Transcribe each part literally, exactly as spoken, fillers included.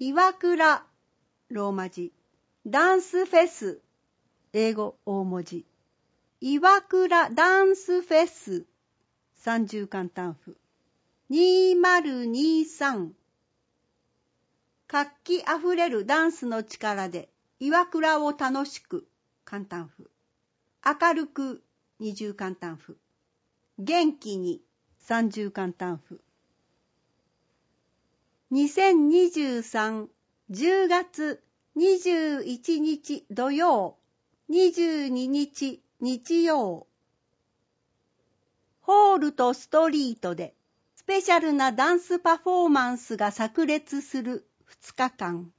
岩倉、ローマ字。ダンスフェス、英語大文字。岩倉ダンスフェス、三重簡単符。にせんにじゅうさん。活気あふれるダンスの力で岩倉を楽しく、簡単符。明るく、二重簡単符。元気に、三重簡単符。にせんにじゅうさん、じゅうがつにじゅういちにち土曜、にじゅうににち日曜。ホールとストリートでスペシャルなダンスパフォーマンスが炸裂するふつかかん。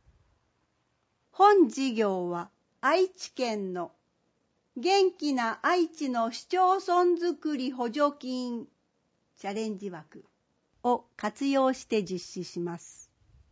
本事業は愛知県の元気な愛知の市町村づくり補助金チャレンジ枠を活用して実施します。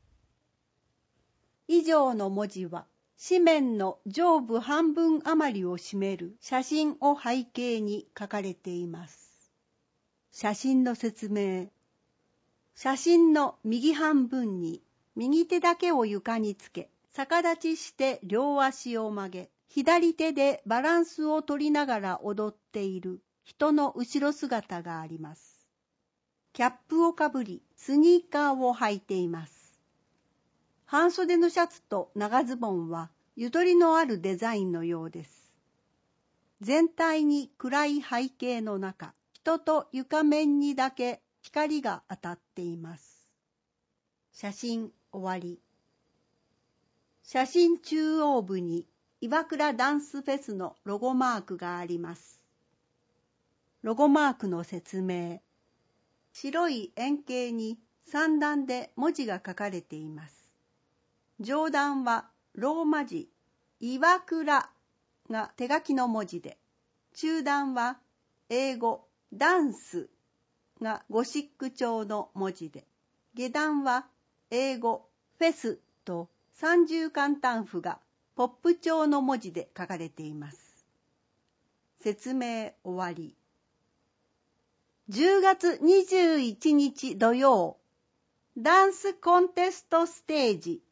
以上の文字は紙面の上部半分余りを占める写真を背景に書かれています。写真の説明。写真の右半分に右手だけを床につけ、逆立ちして両足を曲げ、左手でバランスを取りながら踊っている人の後ろ姿があります。キャップをかぶり、スニーカーを履いています。半袖のシャツと長ズボンはゆとりのあるデザインのようです。全体に暗い背景の中、人と床面にだけ光が当たっています。写真終わり。写真中央部に岩倉ダンスフェスのロゴマークがあります。ロゴマークの説明。白い円形にさん段で文字が書かれています。上段はローマ字岩倉が手書きの文字で、中段は英語ダンスがゴシック調の文字で、下段は英語フェスと三重簡単符がポップ調の文字で書かれています。説明終わり。じゅうがつにじゅういちにち土曜、ダンスコンテストステージ。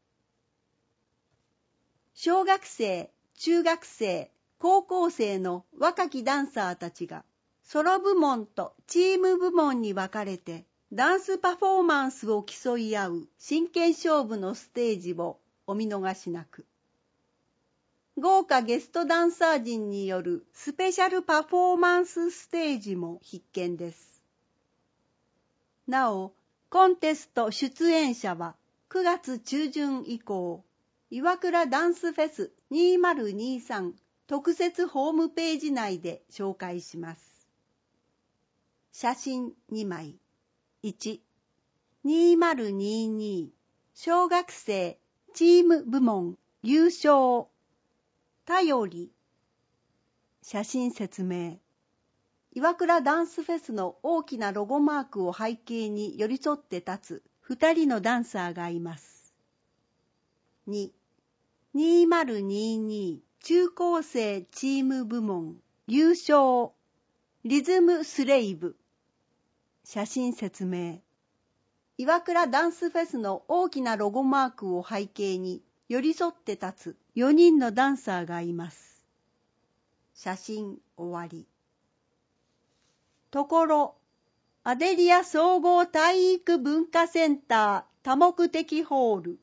小学生、中学生、高校生の若きダンサーたちがソロ部門とチーム部門に分かれてダンスパフォーマンスを競い合う真剣勝負のステージをお見逃しなく。豪華ゲストダンサー陣によるスペシャルパフォーマンスステージも必見です。なお、コンテスト出演者はくがつ中旬以降、岩倉ダンスフェスにせんにじゅうさん特設ホームページ内で紹介します。写真にまい。いち、にせんにじゅうに小学生チーム部門優勝。頼り。写真説明。岩倉ダンスフェスの大きなロゴマークを背景に寄り添って立つふたりのダンサーがいます。に、にせんにじゅうに中高生チーム部門優勝。リズムスレイブ。写真説明。岩倉ダンスフェスの大きなロゴマークを背景に寄り添って立つよにんのダンサーがいます。写真終わり。ところ、アデリア総合体育文化センター多目的ホール。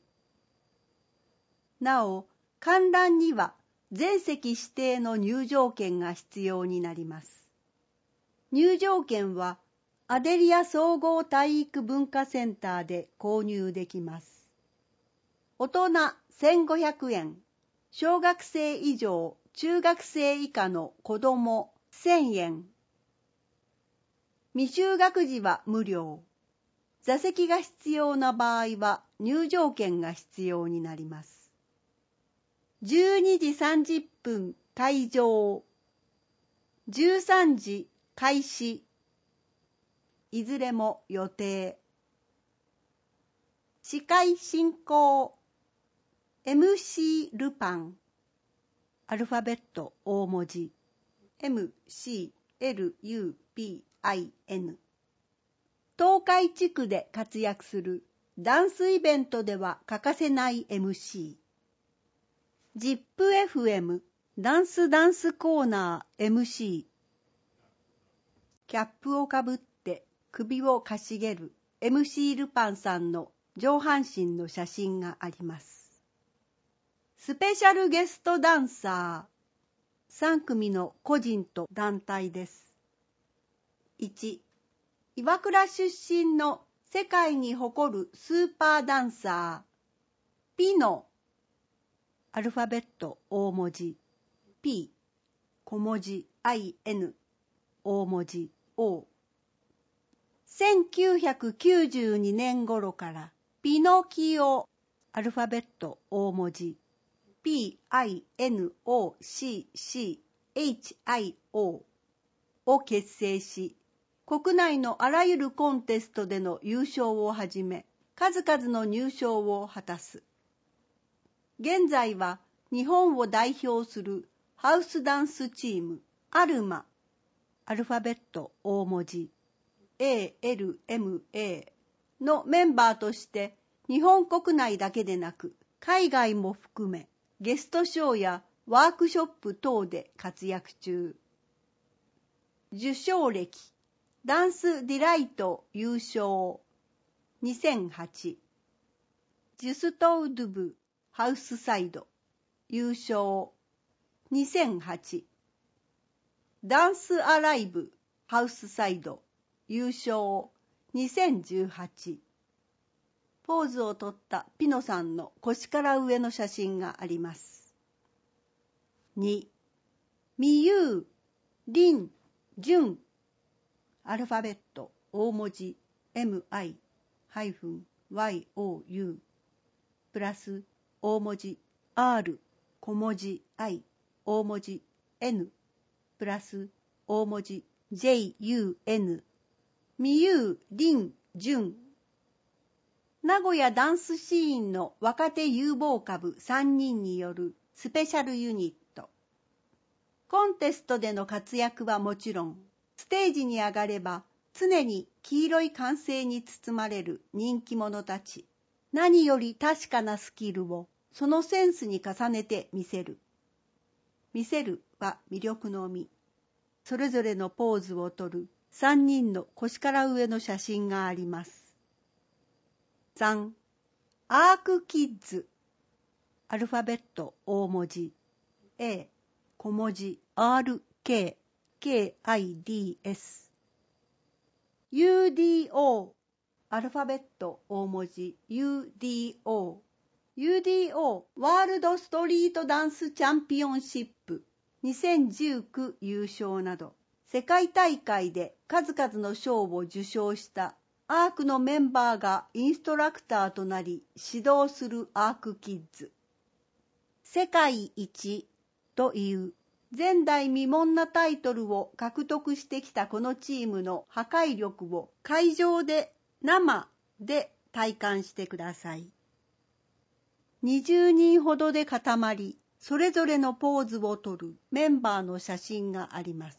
なお、観覧には全席指定の入場券が必要になります。入場券はアデリア総合体育文化センターで購入できます。大人せんごひゃくえん、小学生以上、中学生以下の子どもせんえん。未就学児は無料。座席が必要な場合は入場券が必要になります。じゅうにじさんじゅっぷん開場。じゅうさんじ開始。いずれも予定。司会進行。エムシー ルパン。アルファベット大文字。エムシー エル ユー ピー アイ エヌ。東海地区で活躍するダンスイベントでは欠かせない エムシー。ジップエフエム ダンスダンスコーナー エムシー。キャップをかぶって首をかしげる エムシー ルパンさんの上半身の写真があります。スペシャルゲストダンサーさん組の個人と団体です。いち、岩倉出身の世界に誇るスーパーダンサー、ピノ。アルファベット大文字 P、小文字 アイエヌ、大文字 O。せんきゅうひゃくきゅうじゅうにねん頃からピノキオ、アルファベット大文字 ピーアイエヌオーシーシーエイチアイオー を結成し、国内のあらゆるコンテストでの優勝をはじめ、数々の入賞を果たす。現在は日本を代表するハウスダンスチーム、アルマ、アルファベット大文字 エーエルエムエー のメンバーとして、日本国内だけでなく、海外も含め、ゲストショーやワークショップ等で活躍中。受賞歴、ダンスディライト優勝にせんはち、ジュストウドゥブハウスサイド優勝にせんはち、ダンスアライブハウスサイド優勝にせんじゅうはち。ポーズをとったピノさんの腰から上の写真があります。に、ミユー、リン、ジュン、アルファベット大文字 エムアイ ワイオーユー プラス大文字 R 小文字 I 大文字 N プラス大文字 ジェイユーエヌ ミユー・リン・ジュン。名古屋ダンスシーンの若手有望株さんにんによるスペシャルユニット。コンテストでの活躍はもちろん、ステージに上がれば常に黄色い歓声に包まれる人気者たち。何より確かなスキルをそのセンスに重ねて見せる。見せるは魅力のみ。それぞれのポーズをとるさんにんの腰から上の写真があります。さん、アークキッズ。アルファベット大文字 A、小文字 アールケー、ケーアイディーエス。ユーディーオー、アルファベット大文字 ユーディーオー。ユーディーオー ワールドストリートダンスチャンピオンシップにせんじゅうきゅう優勝など、世界大会で数々の賞を受賞したアークのメンバーがインストラクターとなり指導するアークキッズ。世界一という前代未聞なタイトルを獲得してきたこのチームの破壊力を会場で生で体感してください。にじゅうにんほどで固まり、それぞれのポーズをとるメンバーの写真があります。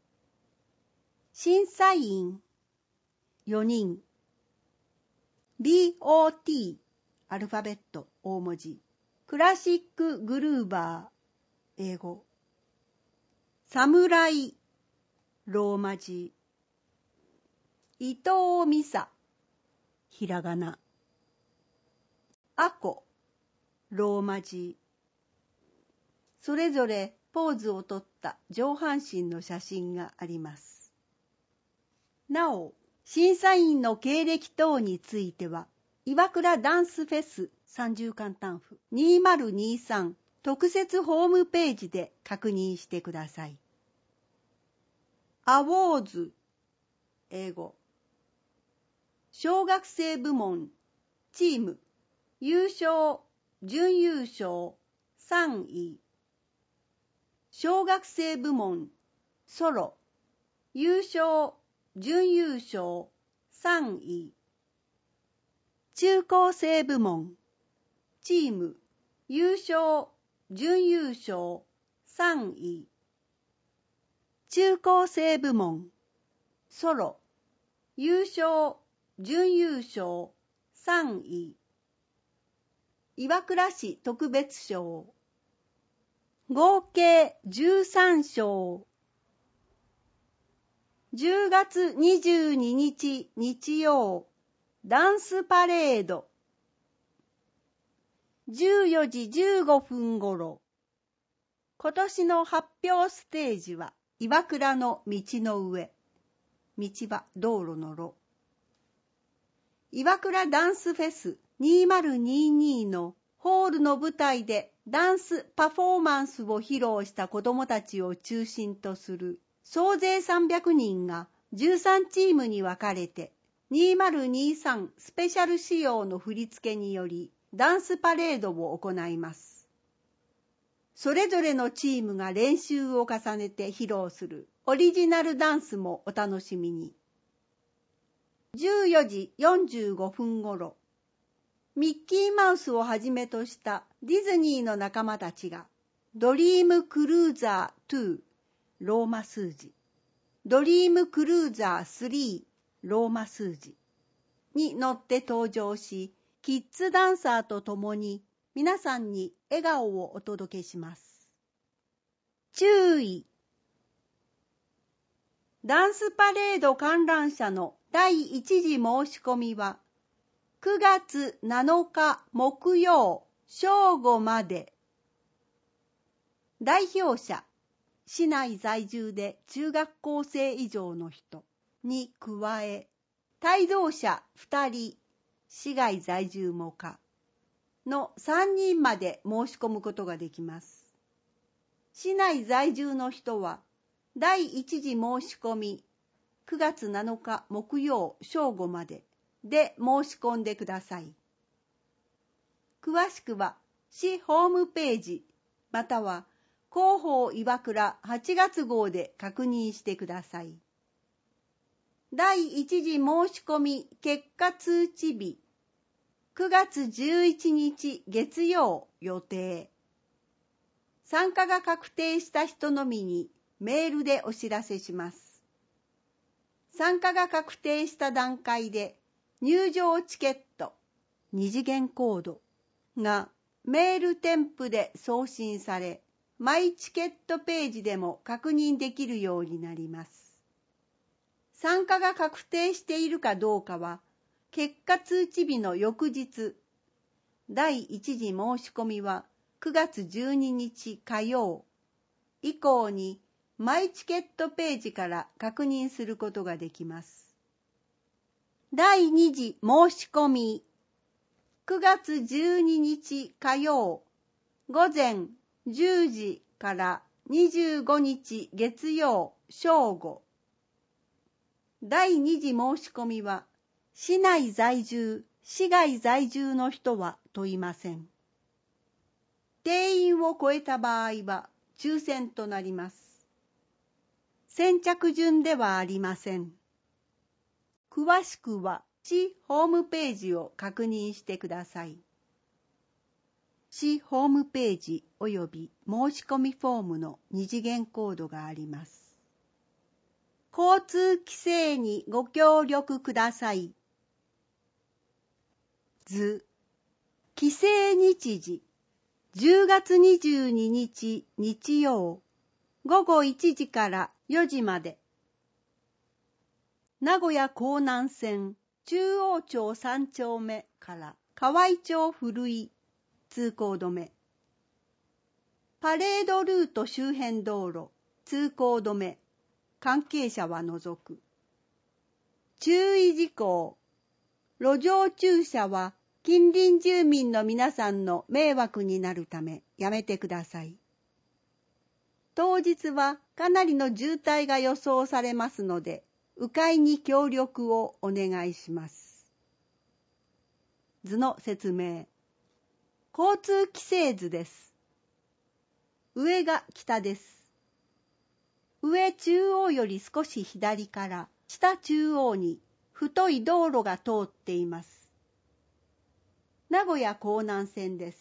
審査員よにん。ビーオーティー アルファベット大文字。クラシックグルーバー英語。サムライローマ字。伊藤美沙ひらがな。アコローマ字。それぞれポーズをとった上半身の写真があります。なお、審査員の経歴等については、岩倉ダンスフェス三十間タンフにせんにじゅうさん特設ホームページで確認してください。アウォーズ英語。小学生部門チーム優勝準優勝さんい。小学生部門ソロ優勝準優勝さんい。中高生部門チーム優勝準優勝さんい。中高生部門ソロ優勝準優勝さんい、岩倉市特別賞、合計じゅうさんしょう。じゅうがつにじゅうににち日曜、ダンスパレード。じゅうよじじゅうごふんごろ、今年の発表ステージは岩倉の道の上。道は道路の路。岩倉ダンスフェスにせんにじゅうにのホールの舞台でダンスパフォーマンスを披露した子どもたちを中心とする総勢さんびゃくにんがじゅうさんチームに分かれてにせんにじゅうさんスペシャル仕様の振り付けによりダンスパレードを行います。それぞれのチームが練習を重ねて披露するオリジナルダンスもお楽しみに。じゅうよじよんじゅうごふんごろ、ミッキーマウスをはじめとしたディズニーの仲間たちがドリームクルーザーにローマ数字、ドリームクルーザーさんローマ数字に乗って登場し、キッズダンサーと共に皆さんに笑顔をお届けします。注意！ダンスパレード観覧車の第一次申し込みはくがつなのか木曜正午まで。代表者、市内在住で中学校生以上の人に加え、帯同者ふたり、市外在住も可のさんにんまで申し込むことができます。市内在住の人は、第一次申し込みくがつなのか木曜正午までで申し込んでください。詳しくは市ホームページまたは広報岩倉はちがつ号で確認してください。第一次申し込み結果通知日くがつじゅういちにち月曜予定。参加が確定した人のみにメールでお知らせします。参加が確定した段階で入場チケット、二次元コードがメール添付で送信され、マイチケットページでも確認できるようになります。参加が確定しているかどうかは、結果通知日の翌日、第一次申し込みはくがつじゅうににち火曜以降にマイチケットページから確認することができます。第二次申し込みくがつじゅうににち火曜午前じゅうじからにじゅうごにち月曜正午。第二次申し込みは市内在住、市外在住の人は問いません。定員を超えた場合は抽選となります。先着順ではありません。詳しくは市ホームページを確認してください。市ホームページおよび申し込みフォームの二次元コードがあります。交通規制にご協力ください。図、規制日時、じゅうがつにじゅうににち日曜、ごごいちじからよじまで。名古屋港南線中央町さんちょうめから河合町古井通行止め。パレードルート周辺道路通行止め。関係者は除く。注意事項。路上駐車は近隣住民の皆さんの迷惑になるためやめてください。当日はかなりの渋滞が予想されますので、迂回に協力をお願いします。図の説明。交通規制図です。上が北です。上中央より少し左から下中央に太い道路が通っています。名古屋港南線です。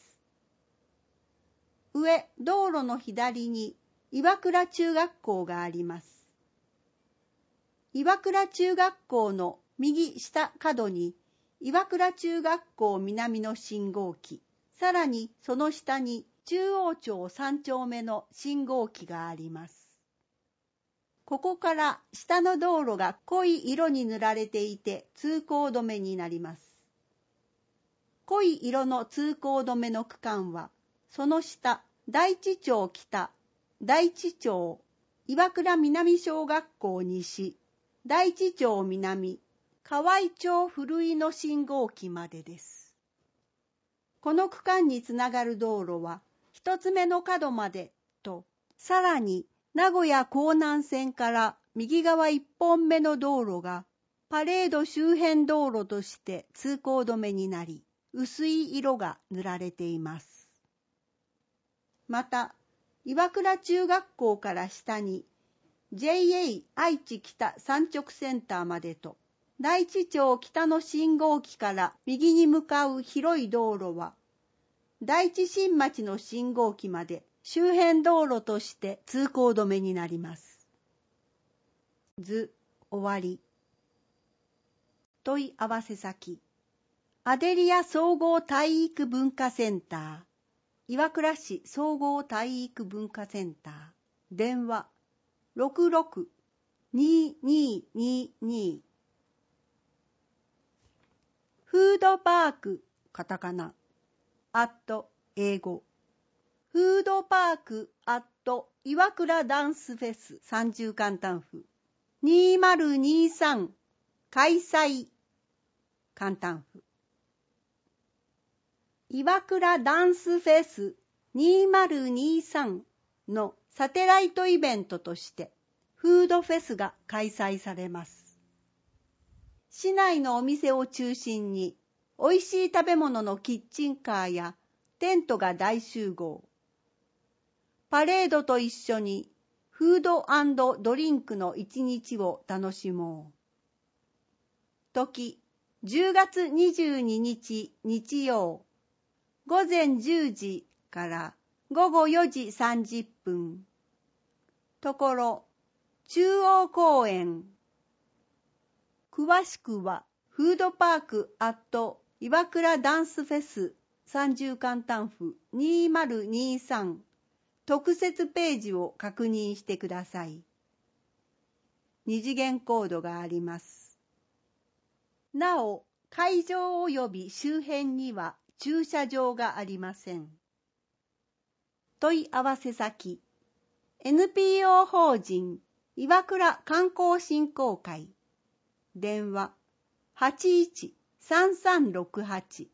上道路の左に岩倉中学校があります。岩倉中学校の右下角に岩倉中学校南の信号機、さらにその下に中央町三丁目の信号機があります。ここから下の道路が濃い色に塗られていて通行止めになります。濃い色の通行止めの区間は、その下、大地町北、大地町、岩倉南小学校西、大地町南、河合町古井の信号機までです。この区間につながる道路は、一つ目の角までと、さらに名古屋江南線から右側一本目の道路が、パレード周辺道路として通行止めになり、薄い色が塗られています。また、岩倉中学校から下に ジェイエー 愛知北産直センターまでと、大地町北の信号機から右に向かう広い道路は、大地新町の信号機まで周辺道路として通行止めになります。図終わり。問い合わせ先。アデリア総合体育文化センター、岩倉市総合体育文化センター、電話 ろくろく にーにーにーにー。フードパーク、カタカナ、アット、英語。フードパーク、アット、岩倉ダンスフェスさんじゅうかんタンフ。にせんにじゅうさん、開催。簡単譜。岩倉ダンスフェスにせんにじゅうさんのサテライトイベントとしてフードフェスが開催されます。市内のお店を中心に美味しい食べ物のキッチンカーやテントが大集合。パレードと一緒にフード&ドリンクの一日を楽しもう。時、じゅうがつにじゅうににち日曜、ごぜんじゅうじからごごよじさんじゅっぷん。ところ、中央公園。詳しくは、フードパークアット岩倉ダンスフェスさんじゅうかんタンフにせんにじゅうさん特設ページを確認してください。二次元コードがあります。なお、会場及び周辺には駐車場がありません。問い合わせ先、エヌピーオー 法人岩倉観光振興会、電話 はちいちさんさんろくはち